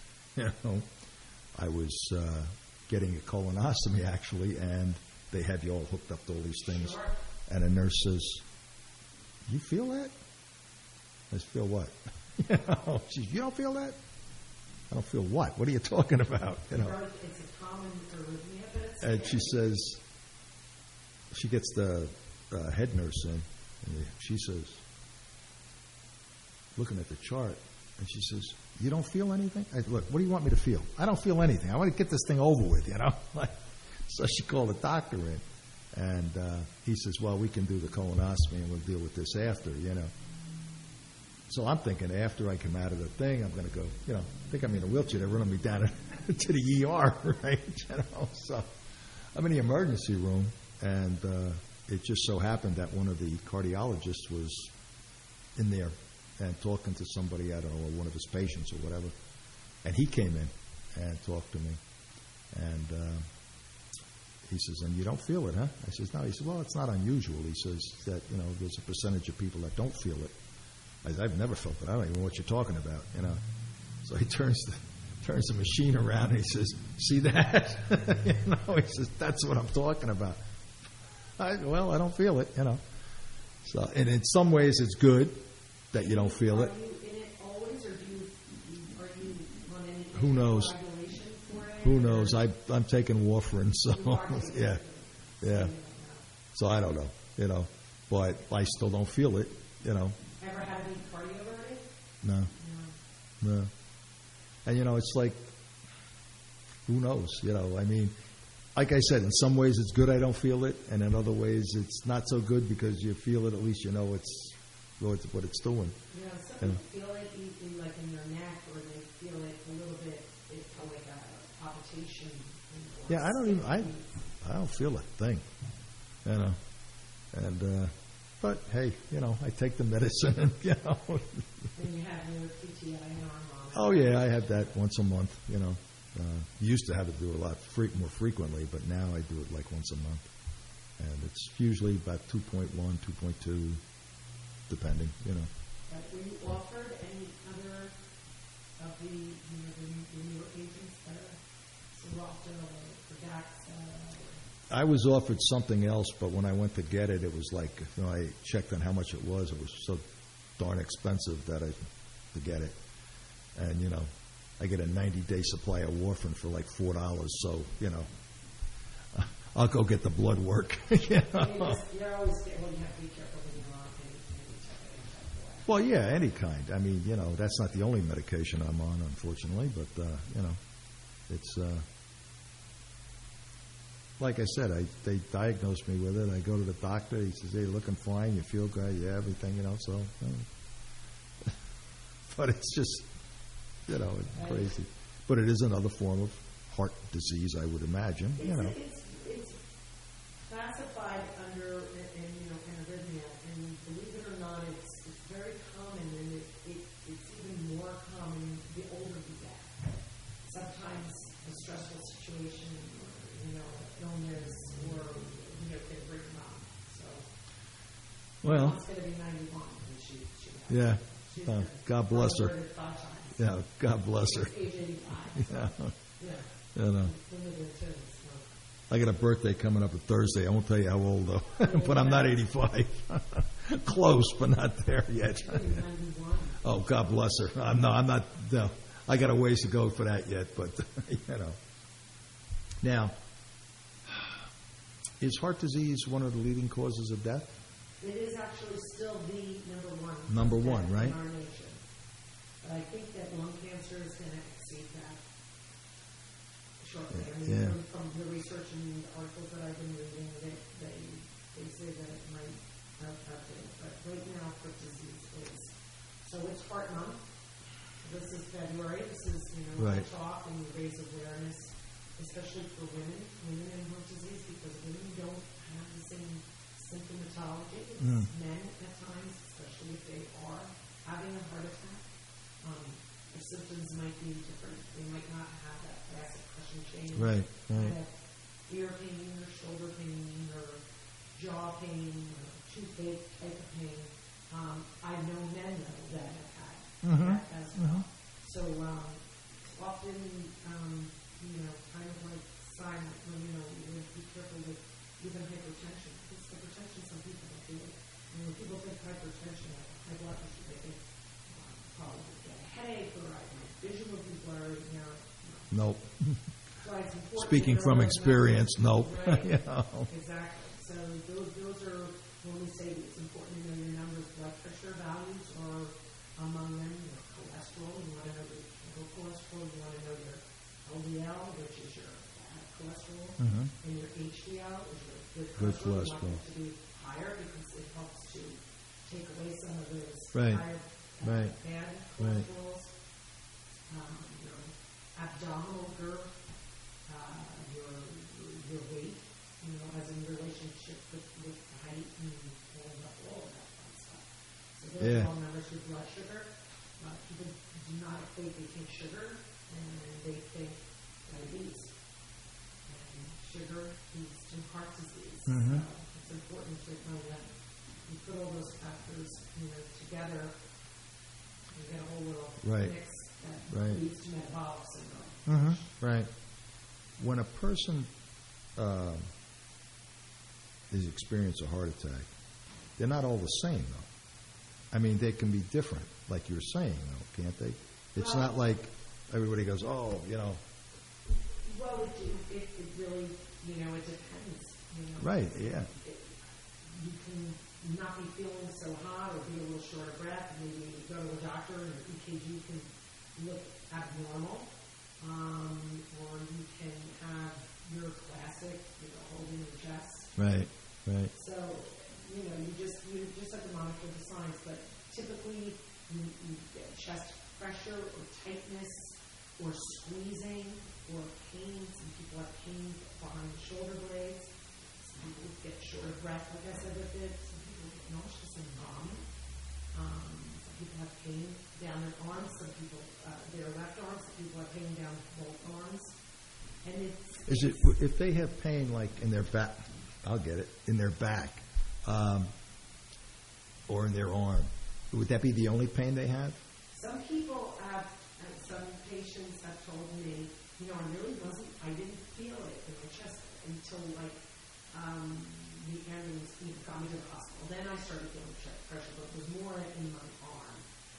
I was getting a colonoscopy, actually, and they had you all hooked up to all these things. Sure. And a nurse says, "You feel that?" I said, "Feel what?" She says, "You don't feel that?" "I don't feel what? What are you talking about?" It's a common arrhythmia, but it's and she says, she gets the head nurse in, and she says, looking at the chart, and she says, "You don't feel anything?" I said, "Look, what do you want me to feel? I don't feel anything. I want to get this thing over with, So she called the doctor in, and he says, "Well, we can do the colonoscopy, and we'll deal with this after, So I'm thinking after I come out of the thing, I'm going to go, I think I'm in a wheelchair. They're running me down to the ER, right? So I'm in the emergency room, and it just so happened that one of the cardiologists was in there and talking to somebody, I don't know, one of his patients or whatever. And he came in and talked to me. And he says, "And you don't feel it, huh?" I says, "No." He said, "Well, it's not unusual." He says that, there's a percentage of people that don't feel it. I've never felt it. I don't even know what you're talking about, you know. So he turns the machine around and he says, "See that?" You know, he says, "That's what I'm talking about." I don't feel it, you know. So, and in some ways, it's good that you don't feel it. Are you in it always, or are you on any Who knows? regulation for it? Who knows? I'm taking warfarin, so yeah. So I don't know, you know, but I still don't feel it, you know. Ever had any cardio already? No. And you know, it's like, who knows? You know, I mean, like I said, in some ways it's good I don't feel it, and in other ways it's not so good because you feel it. At least you know what it's doing. You know, some people feel it in like in their neck, or they feel it a little bit, it's like a palpitation. Yeah, I don't feel a thing, you know, and but hey, you know, I take the medicine, and you know. Then you have your PTI hormone. Oh yeah, I have that once a month, you know. Used to have to do it a lot more frequently, but now I do it like once a month. And it's usually about 2.1, 2.2, depending, you know. Were you offered any other of the newer agents that are Xarelto or Pradaxa? I was offered something else, but when I went to get it, it was like, you know, I checked on how much it was. It was so darn expensive that to get it. And, you know, I get a 90-day supply of warfarin for like $4, so, you know, I'll go get the blood work. You know? You're always, you have to be careful when you're on any type of. Well, yeah, any kind. I mean, you know, that's not the only medication I'm on, unfortunately, but, you know, it's, like I said, they diagnosed me with it. I go to the doctor. He says, "Hey, you're looking fine. You feel good. Yeah, everything, you know, so. But it's just, you know, it's crazy. But it is another form of heart disease, I would imagine, you know. It's classified under, arrhythmia, and believe it or not, it's very common, and it's even more common the older you get. Sometimes a stressful situation, or, you know, illness, or, you know, can bring them up. So, well, mom's going to be 91, and she yeah. God bless her. Yeah, God bless her. Age 85. Yeah. Yeah. You know. I got a birthday coming up on Thursday. I won't tell you how old, though. But I'm not 85. Close, but not there yet. Oh, God bless her. I'm not. No, I got a ways to go for that yet, but, you know. Now, is heart disease one of the leading causes of death? It is actually still the number one. Number one, right? In our nation. But I think that lung cancer is going to exceed that shortly. Yeah. I mean, from the research and the articles that I've been reading, they say that it might have to. But right now, heart disease is. So it's Heart Month. This is February. This is, you know, right. talk and raise awareness, especially for women in heart disease, because women don't have the same symptomatology as men at times, especially if they are having a heart attack. Their symptoms might be different. They might not have that thoracic cushion change. Right. Kind of ear pain or shoulder pain or jaw pain or toothache type of pain. I know men, though, that have had that as well. So often, you know, kind of like silent, when, you know, you have to be careful with even hypertension. Because hypertension, some people don't feel it. And when people think hypertension, like high blood pressure, they think probably get a headache or my vision will be blurry. You know, Nope. so it's important. Speaking from experience, nope. Right. You know. Exactly. So those are when we say it's important to know your numbers. Blood pressure values are among them. Your cholesterol. You want to know your total cholesterol. You want to know your LDL, which is your bad cholesterol, and your HDL is your good cholesterol. You want it to be higher because it helps to take away some of those higher bad cholesterols. Your abdominal girth, your weight, you know, as in relationship with height and all of that fun stuff. So those are all numbers with blood sugar. People do not equate, they think sugar, and they think diabetes. And sugar leads to heart disease. So it's important to know that you put all those factors, you know, together. You get a whole little Right. mix that Right. leads to metabolic syndrome. Right. When a person is experiencing a heart attack, they're not all the same, though. I mean, they can be different, like you're saying, though, can't they? It's not like everybody goes, oh, you know. Well, it really, it depends. Right, yeah. You can not be feeling so hot or be a little short of breath. Maybe you go to a doctor and your EKG can look abnormal. Or you can have your classic, holding your chest. Right, right. So, you just have to monitor the signs. But typically, you get chest pressure or tightness or squeezing or pain. Some people have pain behind the shoulder blades. Some people get short of breath, like I said with it. Some people get nauseous and vomit. Some people have pain down their arms. Some people, their left arms. Some people have pain down both arms. And if they have pain like in their back, I'll get it, in their back, or in their arm, would that be the only pain they have? Some people have, some patients have told me, I didn't feel it in my chest until the ambulance got me to the hospital. Then I started feeling chest pressure, but it was more in my arm.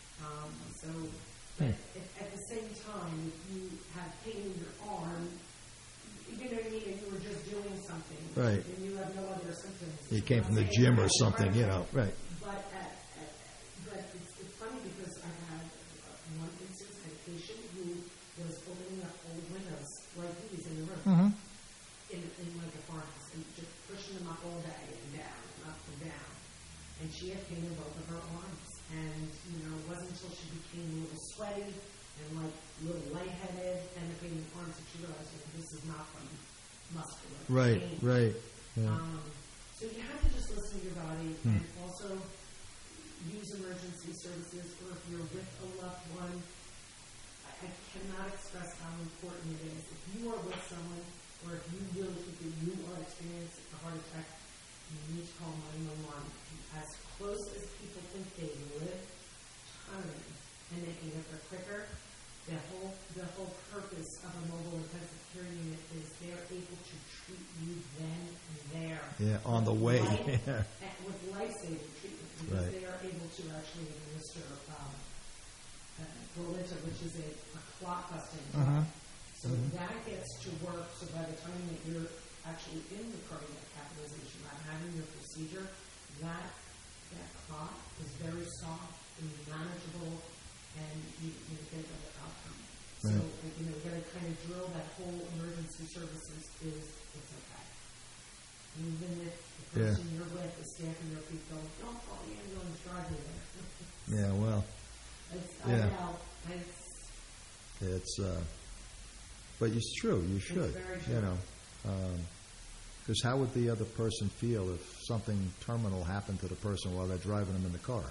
But at the same time, if you have pain in your arm, you know what I mean, and you were just doing something, right, and you have no other symptoms. You came from the gym or something, right. But it's funny because I had one instance, I had a patient who was opening up old windows like these in the room, in like a farmhouse, and just pushing them up all day and down and up and down. And she had pain in both of her arms. And, it wasn't until she became a little sweaty and a little lightheaded and the pain in the arms that she realized, this is not from muscular pain. Right. Yeah. So you have to just listen to your body and also use emergency services, or if you're with a loved one, I cannot express how important it is. If you are with someone, or if you really think that you are experiencing a heart attack, you need to call 911. As close as people think they live, and they can get there quicker, the whole purpose of a mobile intensive care unit is they're able to treat you then and there. Yeah, on the way. With life-saving treatment, because they are able to actually administer Brilinta, which is a clot-busting drug. So that gets to work, so by the time that you're actually in the cardiac catheterization lab, having your procedure, that clot is very soft and manageable, and you get a better outcome. So, we got to kind of drill that whole emergency services is it's okay. Even if the person you're with is stamping their feet going, don't call the ambulance, drive me there. Yeah, well. I know. It's but it's true, you should, it's very true. Because how would the other person feel if something terminal happened to the person while they're driving them in the car,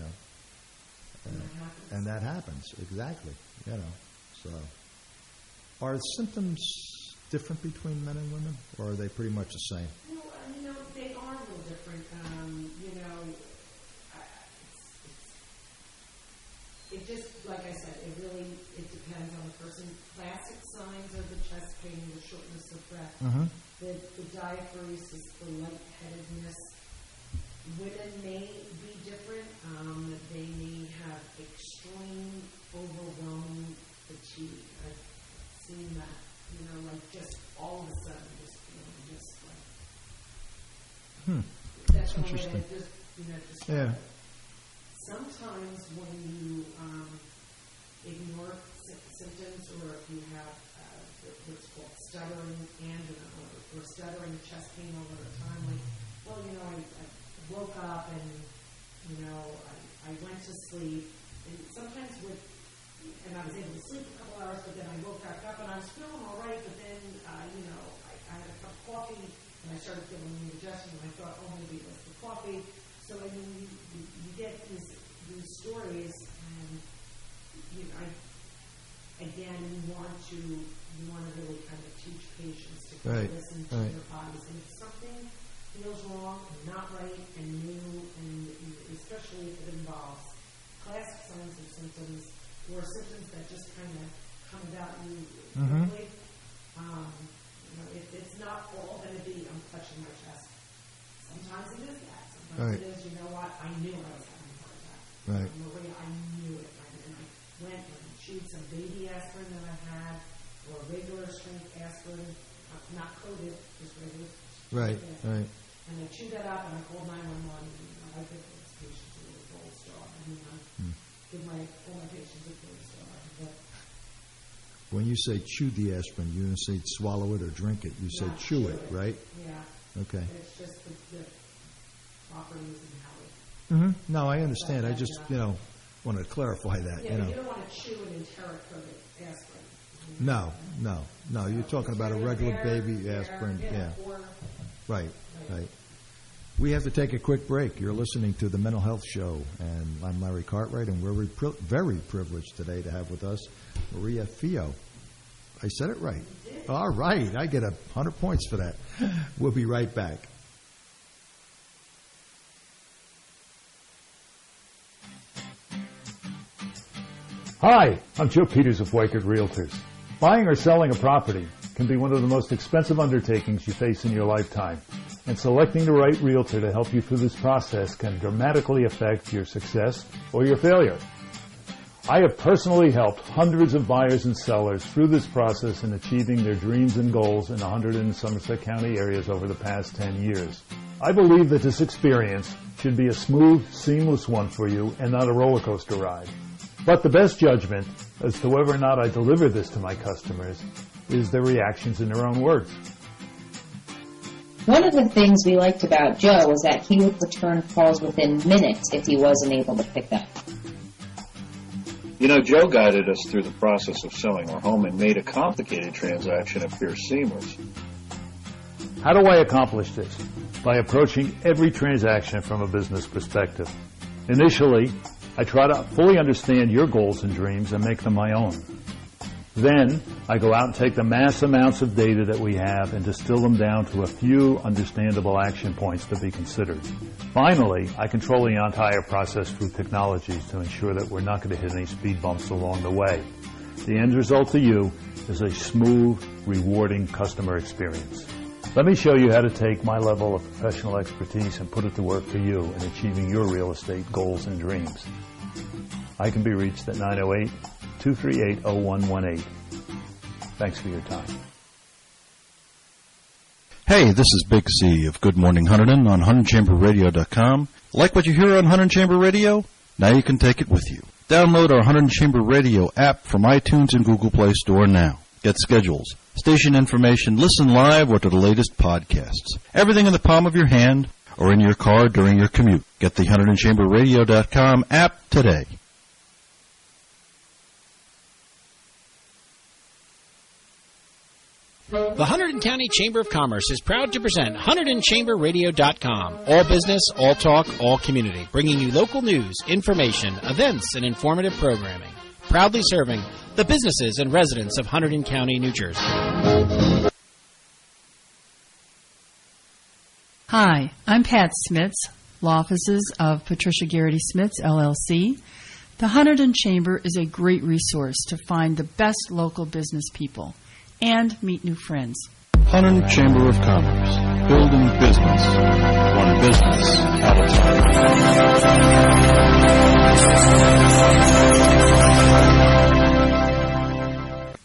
and that happens, exactly, So, are symptoms different between men and women, or are they pretty much the same? Well, they are a little different. It just, like I said, it depends on the person. Classic signs are the chest pain and the shortness of breath. The diaphoresis, the lightheadedness. Women may be different. They may have extreme, overwhelming fatigue. I've seen that. Just all of a sudden, just feeling just like. That's interesting. Yeah. Sometimes when you ignore symptoms, or if you have what's called stuttering angina or stuttering chest pain over the time, I woke up and I went to sleep, and sometimes and I was able to sleep a couple hours, but then I woke back up and I was feeling all right, but then I had a cup of coffee and I started feeling indigestion, and I thought, maybe it was the coffee. So you get these stories, and you want to really kind of teach patients to kind of listen to their bodies, and if something feels wrong and not right and new, and especially if it involves classic signs or symptoms, or symptoms that just kind of come about you Mhm. quickly. It's not all going to be, I'm clutching my chest. Sometimes it is that. Sometimes Right. it is, you know what, I knew I was having a heart attack. Right. Maria, I knew it. And I went and chewed some baby aspirin that I had, or regular strength aspirin, not coated, just regular strength Right, aspirin. right. And I chewed that up and I called 911. And I give this patient a little gold star. I mean, I give all my patients a gold star. But When you say chew the aspirin, you don't say swallow it or drink it. You say chew it, right? Yeah. Okay. It's just the properties and how it. No, I understand. I just, wanted to clarify that, Yeah, but you don't want to chew an enteric-coated aspirin. No. You're talking about a regular baby aspirin. Yeah. Right. We have to take a quick break. You're listening to the Mental Health Show, and I'm Larry Cartwright, and we're very privileged today to have with us Maria Fio. I said it right. All right. I get 100 points for that. We'll be right back. Hi, I'm Joe Peters of Weichert Realtors. Buying or selling a property can be one of the most expensive undertakings you face in your lifetime, and selecting the right realtor to help you through this process can dramatically affect your success or your failure. I have personally helped hundreds of buyers and sellers through this process in achieving their dreams and goals in 100 and Somerset County areas over the past 10 years. I believe that this experience should be a smooth, seamless one for you and not a roller coaster ride. But the best judgment as to whether or not I deliver this to my customers is their reactions in their own words. One of the things we liked about Joe was that he would return calls within minutes if he wasn't able to pick up. Joe guided us through the process of selling our home and made a complicated transaction appear seamless. How do I accomplish this? By approaching every transaction from a business perspective. Initially, I try to fully understand your goals and dreams and make them my own. Then, I go out and take the mass amounts of data that we have and distill them down to a few understandable action points to be considered. Finally, I control the entire process through technologies to ensure that we're not going to hit any speed bumps along the way. The end result to you is a smooth, rewarding customer experience. Let me show you how to take my level of professional expertise and put it to work for you in achieving your real estate goals and dreams. I can be reached at 908-238-0118. Thanks for your time. Hey, this is Big C of Good Morning Hunterdon on HunterdonChamberRadio.com. Like what you hear on Hunterdon Chamber Radio? Now you can take it with you. Download our Hunterdon Chamber Radio app from iTunes and Google Play Store now. Get schedules, station information, listen live, or to the latest podcasts. Everything in the palm of your hand or in your car during your commute. Get the HunterdonChamberRadio.com app today. The Hunterdon County Chamber of Commerce is proud to present HunterdonChamberRadio.com. All business, all talk, all community. Bringing you local news, information, events, and informative programming. Proudly serving the businesses and residents of Hunterdon County, New Jersey. Hi, I'm Pat Smits, law offices of Patricia Garrity Smits, LLC. The Hunterdon Chamber is a great resource to find the best local business people and meet new friends. Hunterdon Chamber of Commerce. Building business. One business at a time.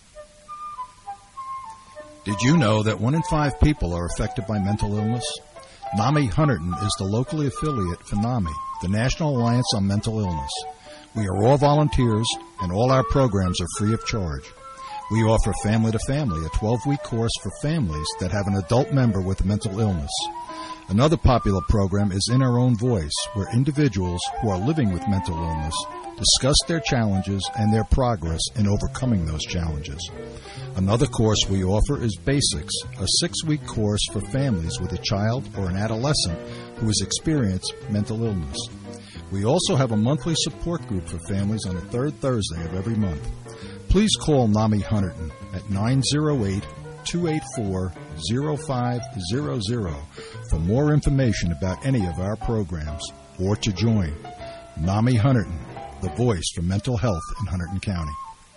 Did you know that 1 in 5 people are affected by mental illness? NAMI Hunterdon is the locally affiliate for NAMI, the National Alliance on Mental Illness. We are all volunteers, and all our programs are free of charge. We offer Family to Family, a 12-week course for families that have an adult member with a mental illness. Another popular program is In Our Own Voice, where individuals who are living with mental illness discuss their challenges and their progress in overcoming those challenges. Another course we offer is Basics, a 6-week course for families with a child or an adolescent who has experienced mental illness. We also have a monthly support group for families on the third Thursday of every month. Please call NAMI Hunterdon at 908-284-0500 for more information about any of our programs or to join. NAMI Hunterdon, the voice for mental health in Hunterdon County.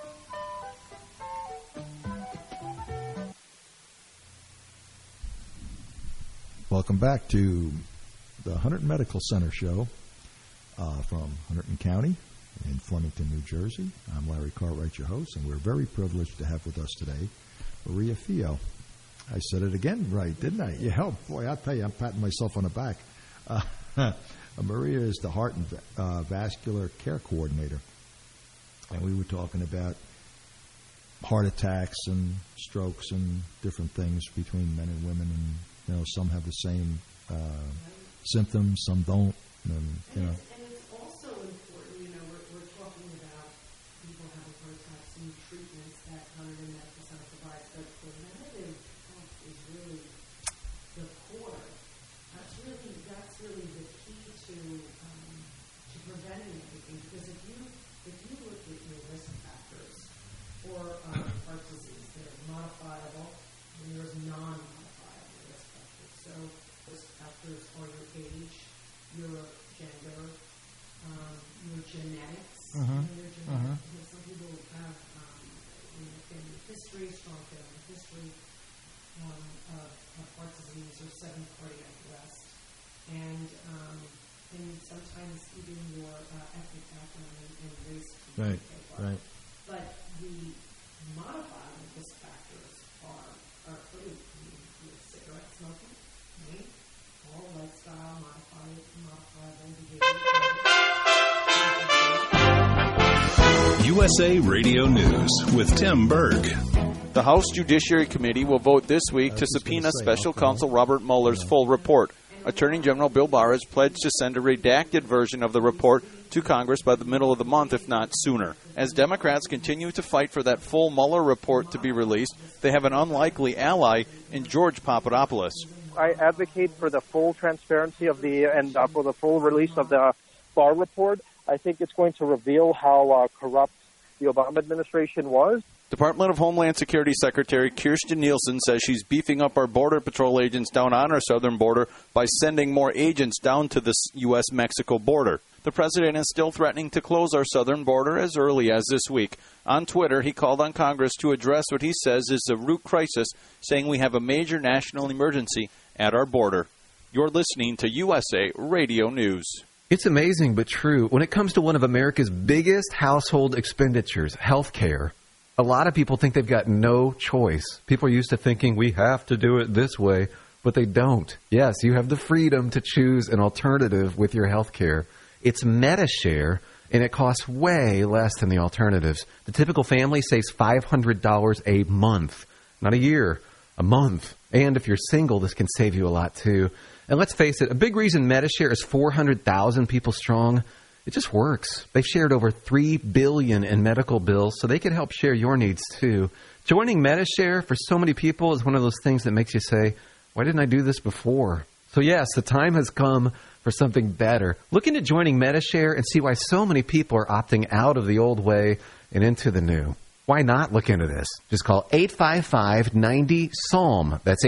Welcome back to the Hunterdon Medical Center show from Hunterdon County in Flemington, New Jersey. I'm Larry Cartwright, your host, and we're very privileged to have with us today Maria Fio. I said it again right, didn't I? Yeah, oh boy, I'll tell you, I'm patting myself on the back. Maria is the Heart and Vascular Care Coordinator, and we were talking about heart attacks and strokes and different things between men and women, and you know, some have the same symptoms, some don't, and you know. And it's also important, you know, we're talking about people having heart attacks and treatments that Hunterdon Medical Center provides, but preventative health is really the core. That's really the key to preventing everything. Because if you look at your risk factors for heart disease, there's modifiable and there's non-modifiable risk factors. So risk factors are your age, your gender, your genetics. Some people have family history, strong family history of heart disease or sudden cardiac arrest, and sometimes even your ethnic background and race. Right. But the modifiable risk factors are pretty. Cigarette smoking, right? All lifestyle modifiable behavior. USA Radio News with Tim Berg. The House Judiciary Committee will vote this week to subpoena Special Counsel Robert Mueller's full report. Attorney General Bill Barr has pledged to send a redacted version of the report to Congress by the middle of the month, if not sooner. As Democrats continue to fight for that full Mueller report to be released, they have an unlikely ally in George Papadopoulos. I advocate for the full transparency of and for the full release of the Barr report. I think it's going to reveal how corrupt the Obama administration was. Department of Homeland Security Secretary Kirstjen Nielsen says she's beefing up our Border Patrol agents down on our southern border by sending more agents down to the U.S.-Mexico border. The president is still threatening to close our southern border as early as this week. On Twitter, he called on Congress to address what he says is a root crisis, saying we have a major national emergency at our border. You're listening to USA Radio News. It's amazing but true. When it comes to one of America's biggest household expenditures, health care, a lot of people think they've got no choice. People are used to thinking we have to do it this way, but they don't. Yes, you have the freedom to choose an alternative with your health care. It's MediShare, and it costs way less than the alternatives. The typical family saves $500 a month, not a year, a month. And if you're single, this can save you a lot too. And let's face it, a big reason MediShare is 400,000 people strong, it just works. They've shared over $3 billion in medical bills, so they can help share your needs too. Joining MediShare for so many people is one of those things that makes you say, why didn't I do this before? So yes, the time has come for something better. Look into joining MediShare and see why so many people are opting out of the old way and into the new. Why not look into this? Just call 855-90-PSALM. That's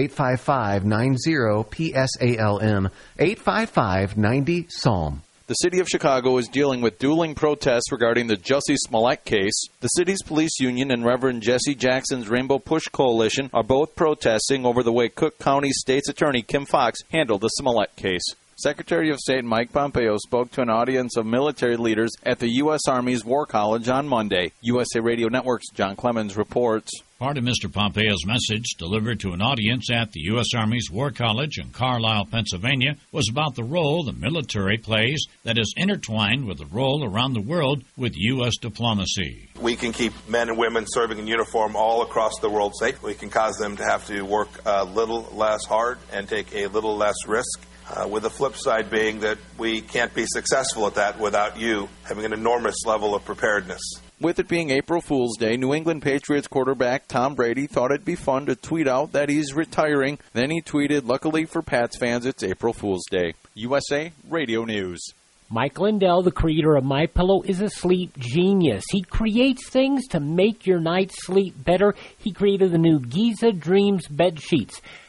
855-90-PSALM. 855-90-PSALM. The city of Chicago is dealing with dueling protests regarding the Jussie Smollett case. The city's police union and Reverend Jesse Jackson's Rainbow Push Coalition are both protesting over the way Cook County State's Attorney Kim Foxx handled the Smollett case. Secretary of State Mike Pompeo spoke to an audience of military leaders at the U.S. Army's War College on Monday. USA Radio Network's John Clemens reports. Part of Mr. Pompeo's message, delivered to an audience at the U.S. Army's War College in Carlisle, Pennsylvania, was about the role the military plays that is intertwined with the role around the world with U.S. diplomacy. We can keep men and women serving in uniform all across the world safe. We can cause them to have to work a little less hard and take a little less risk. With the flip side being that we can't be successful at that without you having an enormous level of preparedness. With it being April Fool's Day, New England Patriots quarterback Tom Brady thought it'd be fun to tweet out that he's retiring. Then he tweeted, "Luckily for Pats fans, it's April Fool's Day." USA Radio News. Mike Lindell, the creator of MyPillow, is a sleep genius. He creates things to make your night's sleep better. He created the new Giza Dreams bed sheets.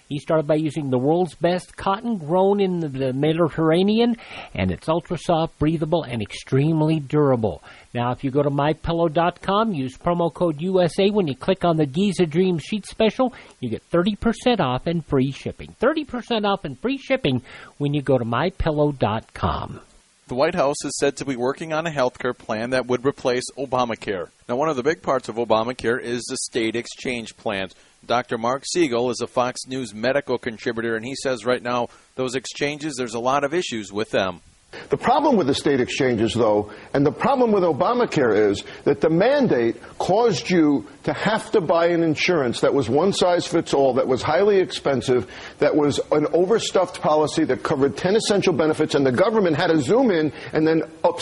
He started by using the world's best cotton grown in the Mediterranean, and it's ultra soft, breathable, and extremely durable. Now, if you go to MyPillow.com, use promo code USA when you click on the Giza Dream Sheet Special, you get 30% off and free shipping. 30% off and free shipping when you go to MyPillow.com. The White House is said to be working on a health care plan that would replace Obamacare. Now, one of the big parts of Obamacare is the state exchange plans. Dr. Mark Siegel is a Fox News medical contributor, and he says right now those exchanges, there's a lot of issues with them. The problem with the state exchanges, though, and the problem with Obamacare is that the mandate caused you to have to buy an insurance that was one size fits all, that was highly expensive, that was an overstuffed policy that covered 10 essential benefits, and the government had to zoom in and then